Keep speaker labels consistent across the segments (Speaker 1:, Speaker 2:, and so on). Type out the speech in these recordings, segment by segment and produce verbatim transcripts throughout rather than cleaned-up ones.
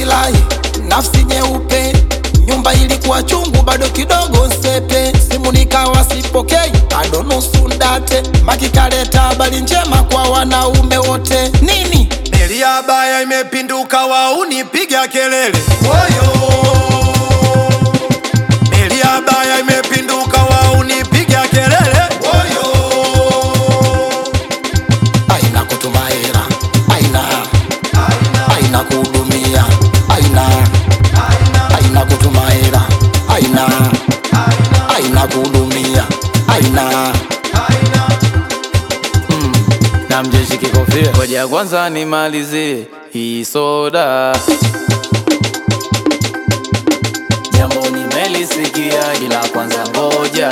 Speaker 1: nilifurahi, nafsi nyeupe. Nyumba ilikuwa chungu, bado kidogo sepe. Simu nikawa sipokei, bado nusu ndate. Makikaleta habari njema kwa wanaume wote. Nini?
Speaker 2: Meli ya baya imepinduka, wauni piga kelele. Woyo. Meli ya baya imepinduka, wauni piga kelele. Woyo.
Speaker 1: Aina kutuma hela, aina aina kuhudumia, aina aina kutuma hela, aina aina kuhudumia, aina
Speaker 3: na mjeshi kikofia. Ngoja kwanza nimalizie hii soda. Jambo nimelisikia ila kwanza ngoja.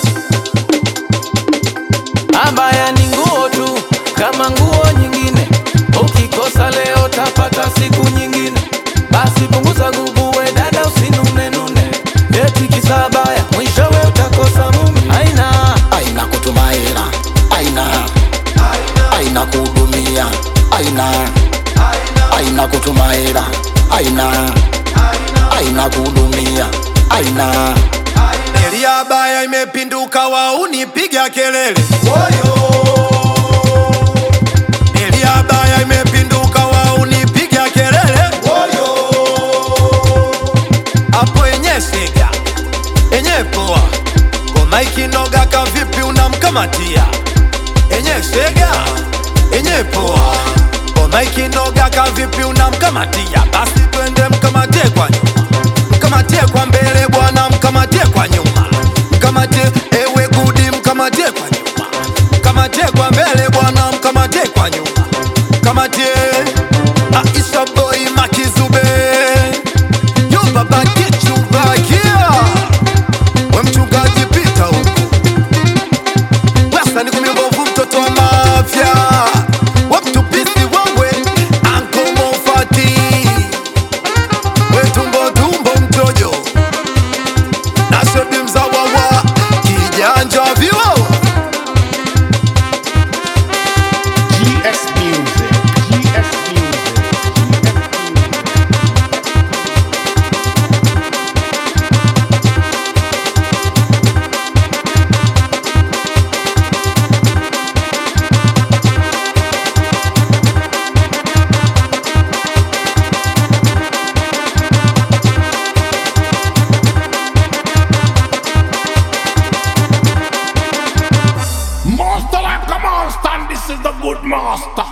Speaker 3: Abaya ni nguo tu kama nguo nyingine, ukikosa leo tapata siku nyingine. Basi punguza nguvu we dada, usinune nune. Eti kisabaya mwishowe utakosa mume. Aina
Speaker 1: aina kutuma hela, aina aina kuhudumia, aina aina kutuma hela, aina aina kuhudumia, aina
Speaker 2: Meli ya baya imepinduka, wauni piga kelele. Woyo. Meli ya baya imepinduka, wauni piga kelele. Woyo. Hapo enye sega, enye poa. Ngoma ikinoga kavipi unamkamatia? Enye sega, enye poa. Ngoma ikinoga kavipi unamkamatia? Basi twende mkamatie kwa nyuma, mkamatie kwa mbele bwana, mkamatie kwa nyuma. Mkamatie ewe gudi, mkamatie kwa nyuma. Mkamatie kwa mbele bwana, mkamatie kwa nyuma. Mkamatie Aisha boy Makizube. Yo baba kichu bakia. We mchungaji pita huku. Wasa ni kumimbovu mtoto wa mafia. Waptu pisi wangwe Anko Mofati. We tumbo tumbo mtojo na shodi mzawa wa kijanja viwawa.
Speaker 4: G S Music, G S Music. Master like a monster, and this is the good master.